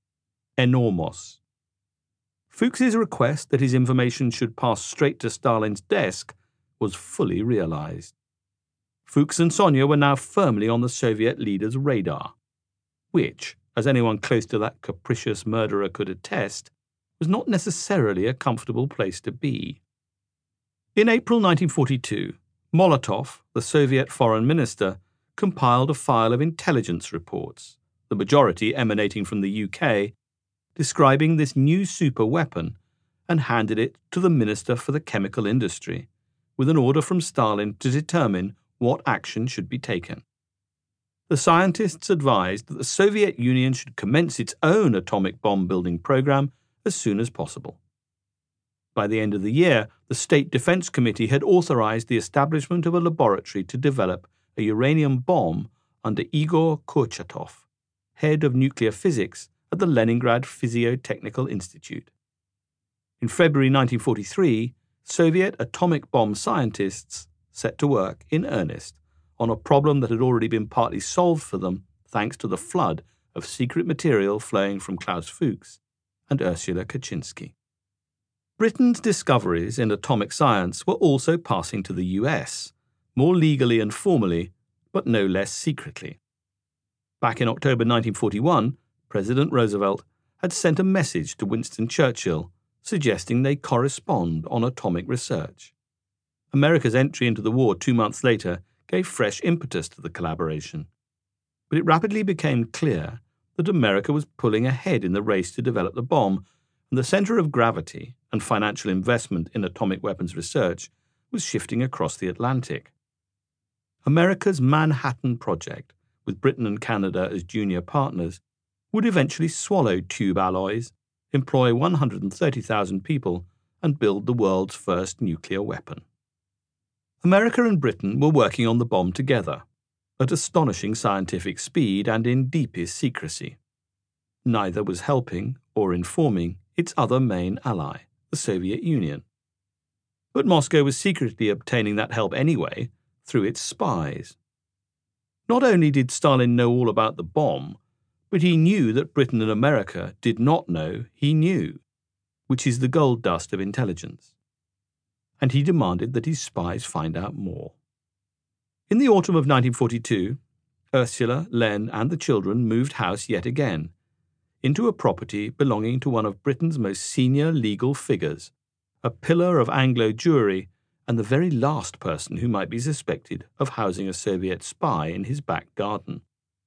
Enormos. Fuchs's request that his information should pass straight to Stalin's desk was fully realized. Fuchs and Sonia were now firmly on the Soviet leader's radar, which, as anyone close to that capricious murderer could attest, was not necessarily a comfortable place to be. In April nineteen forty-two, Molotov, the Soviet foreign minister, compiled a file of intelligence reports, the majority emanating from the U K, describing this new super weapon, and handed it to the Minister for the Chemical Industry, with an order from Stalin to determine what action should be taken. The scientists advised that the Soviet Union should commence its own atomic bomb-building program as soon as possible. By the end of the year, the State Defense Committee had authorized the establishment of a laboratory to develop a uranium bomb under Igor Kurchatov, head of nuclear physics at the Leningrad Physio-Technical Institute. In February nineteen forty-three, Soviet atomic bomb scientists set to work in earnest on a problem that had already been partly solved for them thanks to the flood of secret material flowing from Klaus Fuchs and Ursula Kaczynski. Britain's discoveries in atomic science were also passing to the U S, more legally and formally, but no less secretly. Back in October nineteen forty-one, President Roosevelt had sent a message to Winston Churchill suggesting they correspond on atomic research. America's entry into the war two months later gave fresh impetus to the collaboration. But it rapidly became clear that America was pulling ahead in the race to develop the bomb, and the center of gravity and financial investment in atomic weapons research was shifting across the Atlantic. America's Manhattan Project, with Britain and Canada as junior partners, would eventually swallow Tube Alloys, employ one hundred thirty thousand people, and build the world's first nuclear weapon. America and Britain were working on the bomb together, at astonishing scientific speed and in deepest secrecy. Neither was helping or informing its other main ally, the Soviet Union. But Moscow was secretly obtaining that help anyway, through its spies. Not only did Stalin know all about the bomb, but he knew that Britain and America did not know he knew, which is the gold dust of intelligence. And he demanded that his spies find out more. In the autumn of nineteen forty-two, Ursula, Len, and the children moved house yet again, into a property belonging to one of Britain's most senior legal figures, a pillar of Anglo Jewry, and the very last person who might be suspected of housing a Soviet spy in his back garden.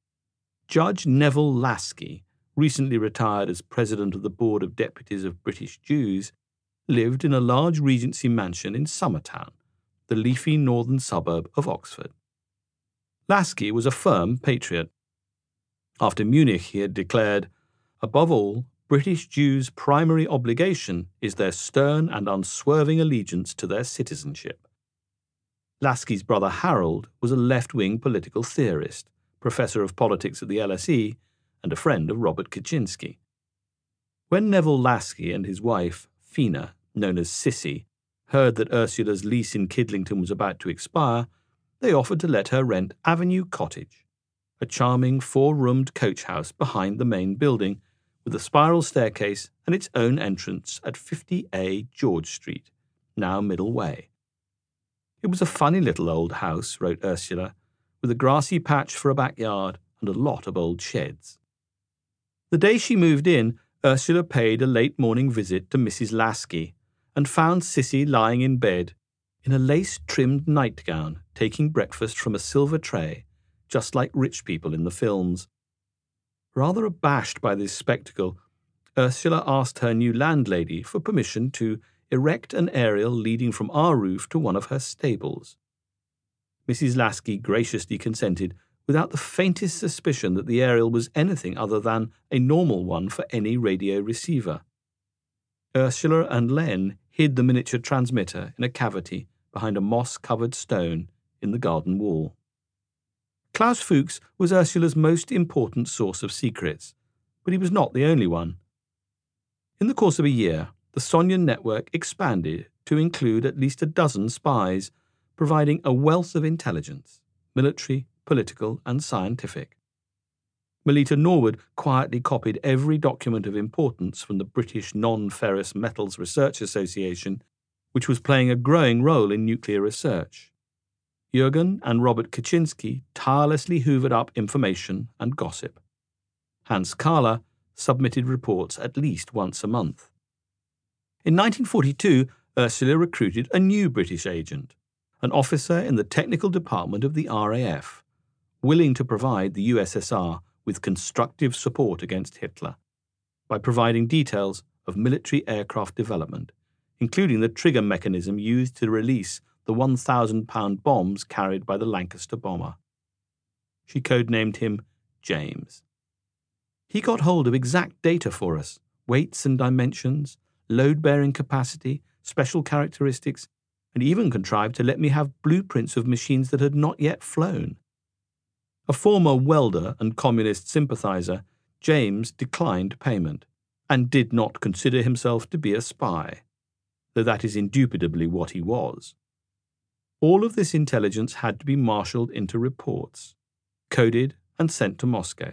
Judge Neville Lasky, recently retired as president of the Board of Deputies of British Jews, lived in a large Regency mansion in Summertown, the leafy northern suburb of Oxford. Lasky was a firm patriot. After Munich, he had declared, "Above all, British Jews' primary obligation is their stern and unswerving allegiance to their citizenship." Lasky's brother Harold was a left-wing political theorist, professor of politics at the L S E, and a friend of Robert Kaczynski. When Neville Lasky and his wife, Fina, known as Sissy, heard that Ursula's lease in Kidlington was about to expire, they offered to let her rent Avenue Cottage, a charming four-roomed coach house behind the main building, with a spiral staircase and its own entrance at fifty A George Street, now Middle Way. It was a funny little old house, wrote Ursula, with a grassy patch for a backyard and a lot of old sheds. The day she moved in, Ursula paid a late morning visit to Missus Lasky and found Sissy lying in bed in a lace-trimmed nightgown, taking breakfast from a silver tray, just like rich people in the films. Rather abashed by this spectacle, Ursula asked her new landlady for permission to erect an aerial leading from our roof to one of her stables. Missus Lasky graciously consented, without the faintest suspicion that the aerial was anything other than a normal one for any radio receiver. Ursula and Len hid the miniature transmitter in a cavity behind a moss-covered stone in the garden wall. Klaus Fuchs was Ursula's most important source of secrets, but he was not the only one. In the course of a year, the Sonyan network expanded to include at least a dozen spies, providing a wealth of intelligence, military, political, and scientific. Melita Norwood quietly copied every document of importance from the British Non-Ferrous Metals Research Association, which was playing a growing role in nuclear research. Jürgen and Robert Kaczynski tirelessly hoovered up information and gossip. Hans Kahler submitted reports at least once a month. In nineteen forty-two, Ursula recruited a new British agent, an officer in the technical department of the R A F, willing to provide the U S S R with constructive support against Hitler by providing details of military aircraft development, including the trigger mechanism used to release the one thousand pound bombs carried by the Lancaster bomber. She codenamed him James. He got hold of exact data for us, weights and dimensions, load-bearing capacity, special characteristics, and even contrived to let me have blueprints of machines that had not yet flown. A former welder and communist sympathizer, James declined payment and did not consider himself to be a spy, though that is indubitably what he was. All of this intelligence had to be marshalled into reports, coded and sent to Moscow.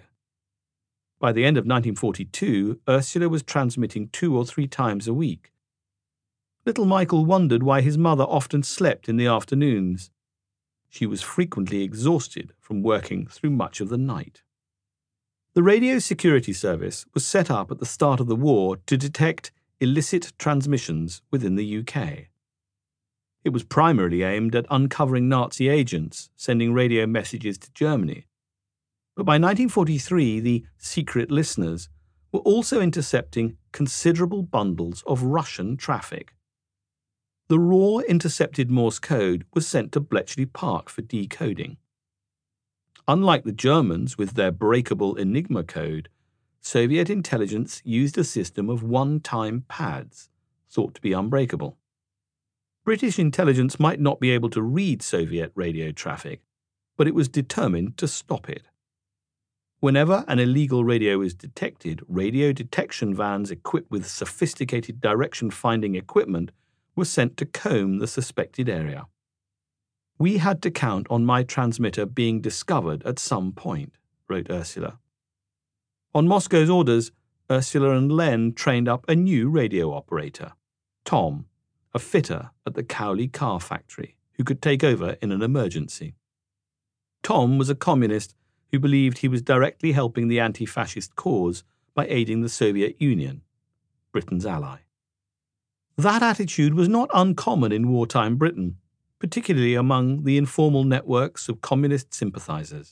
By the end of nineteen forty-two, Ursula was transmitting two or three times a week. Little Michael wondered why his mother often slept in the afternoons. She was frequently exhausted from working through much of the night. The Radio Security Service was set up at the start of the war to detect illicit transmissions within the U K. It was primarily aimed at uncovering Nazi agents sending radio messages to Germany. But by nineteen forty-three, the secret listeners were also intercepting considerable bundles of Russian traffic. The raw intercepted Morse code was sent to Bletchley Park for decoding. Unlike the Germans with their breakable Enigma code, Soviet intelligence used a system of one-time pads, thought to be unbreakable. British intelligence might not be able to read Soviet radio traffic, but it was determined to stop it. Whenever an illegal radio is detected, radio detection vans equipped with sophisticated direction-finding equipment were sent to comb the suspected area. We had to count on my transmitter being discovered at some point, wrote Ursula. On Moscow's orders, Ursula and Len trained up a new radio operator, Tom, a fitter at the Cowley car factory, who could take over in an emergency. Tom was a communist who believed he was directly helping the anti-fascist cause by aiding the Soviet Union, Britain's ally. That attitude was not uncommon in wartime Britain, particularly among the informal networks of communist sympathizers.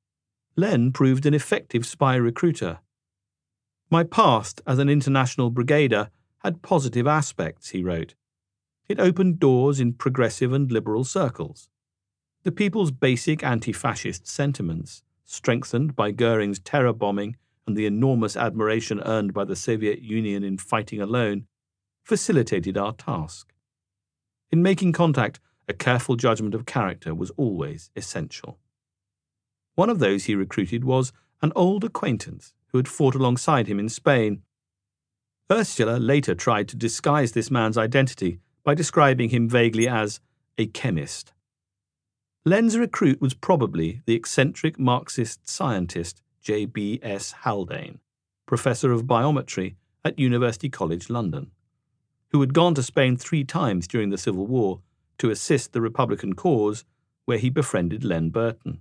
Len proved an effective spy recruiter. My past as an international brigader had positive aspects, he wrote. It opened doors in progressive and liberal circles. The people's basic anti-fascist sentiments, strengthened by Goering's terror bombing and the enormous admiration earned by the Soviet Union in fighting alone, facilitated our task. In making contact, a careful judgment of character was always essential. One of those he recruited was an old acquaintance who had fought alongside him in Spain. Ursula later tried to disguise this man's identity by describing him vaguely as a chemist. Len's recruit was probably the eccentric Marxist scientist J B S Haldane, professor of biometry at University College London, who had gone to Spain three times during the Civil War to assist the Republican cause, where he befriended Len Burton.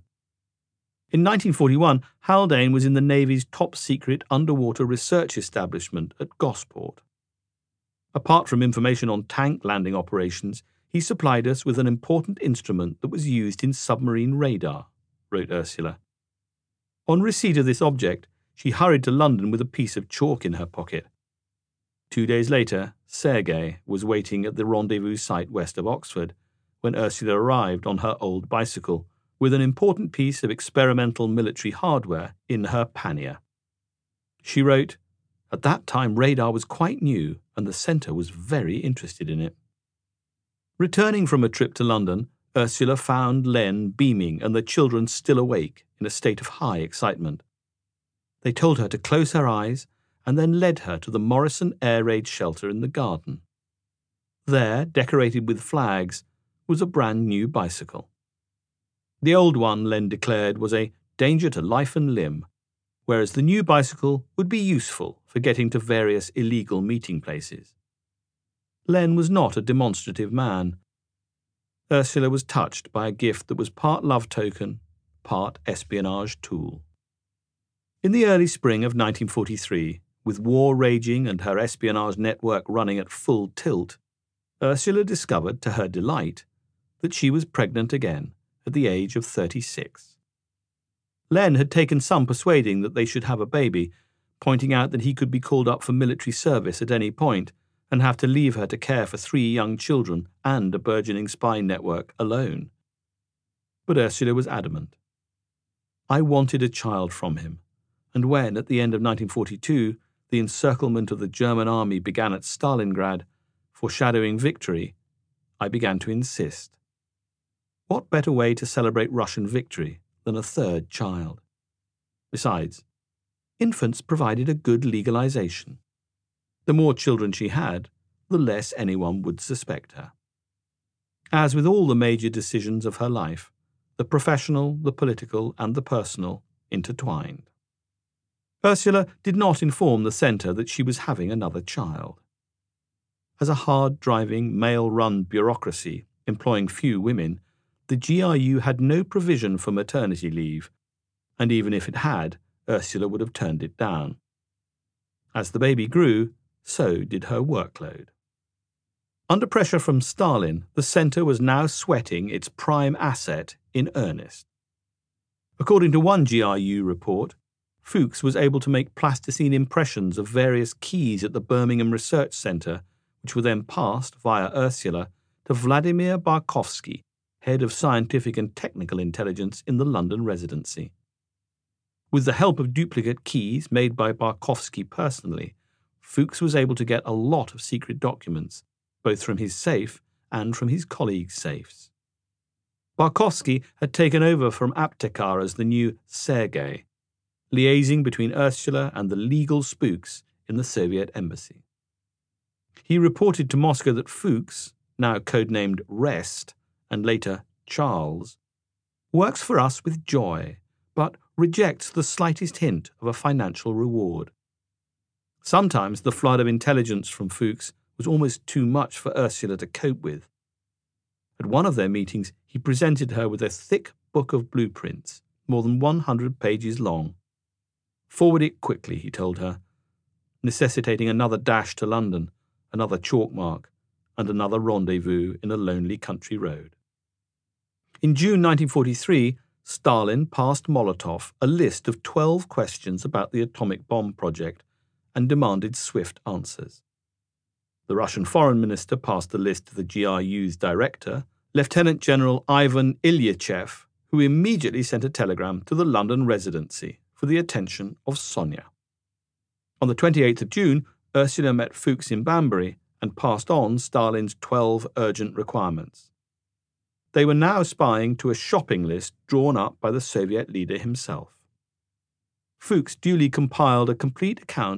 In nineteen forty-one, Haldane was in the Navy's top-secret underwater research establishment at Gosport. Apart from information on tank landing operations, he supplied us with an important instrument that was used in submarine radar, wrote Ursula. On receipt of this object, she hurried to London with a piece of chalk in her pocket. Two days later, Sergei was waiting at the rendezvous site west of Oxford when Ursula arrived on her old bicycle with an important piece of experimental military hardware in her pannier. She wrote, "At that time radar was quite new and the centre was very interested in it." Returning from a trip to London, Ursula found Len beaming and the children still awake in a state of high excitement. They told her to close her eyes and then led her to the Morrison air raid shelter in the garden. There, decorated with flags, was a brand new bicycle. The old one, Len declared, was a danger to life and limb, whereas the new bicycle would be useful for getting to various illegal meeting places. Len was not a demonstrative man. Ursula was touched by a gift that was part love token, part espionage tool. In the early spring of nineteen forty-three, with war raging and her espionage network running at full tilt, Ursula discovered, to her delight, that she was pregnant again at the age of thirty-six. Len had taken some persuading that they should have a baby, pointing out that he could be called up for military service at any point and have to leave her to care for three young children and a burgeoning spy network alone. But Ursula was adamant. "I wanted a child from him, and when, at the end of nineteen forty-two, the encirclement of the German army began at Stalingrad, foreshadowing victory, I began to insist. What better way to celebrate Russian victory than a third child? Besides, infants provided a good legalization. The more children she had, the less anyone would suspect her." As with all the major decisions of her life, the professional, the political, and the personal intertwined. Ursula did not inform the centre that she was having another child. As a hard-driving, male-run bureaucracy employing few women, the G R U had no provision for maternity leave, and even if it had, Ursula would have turned it down. As the baby grew, so did her workload. Under pressure from Stalin, the centre was now sweating its prime asset in earnest. According to one G R U report, Fuchs was able to make plasticine impressions of various keys at the Birmingham Research Centre, which were then passed, via Ursula, to Vladimir Barkovsky, head of scientific and technical intelligence in the London Residency. With the help of duplicate keys made by Barkovsky personally, Fuchs was able to get a lot of secret documents, both from his safe and from his colleagues' safes. Barkovsky had taken over from Aptekar as the new Sergei, liaising between Ursula and the legal spooks in the Soviet embassy. He reported to Moscow that Fuchs, now codenamed Rest and later Charles, works for us with joy, but rejects the slightest hint of a financial reward. Sometimes the flood of intelligence from Fuchs was almost too much for Ursula to cope with. At one of their meetings, he presented her with a thick book of blueprints, more than one hundred pages long. "Forward it quickly," he told her, necessitating another dash to London, another chalk mark, and another rendezvous in a lonely country road. In June nineteen forty-three, Stalin passed Molotov a list of twelve questions about the atomic bomb project and demanded swift answers. The Russian foreign minister passed the list to the G R U's director, Lieutenant General Ivan Ilyachev, who immediately sent a telegram to the London Residency for the attention of Sonia. On the twenty-eighth of June, Ursula met Fuchs in Banbury and passed on Stalin's twelve urgent requirements. They were now spying to a shopping list drawn up by the Soviet leader himself. Fuchs duly compiled a complete account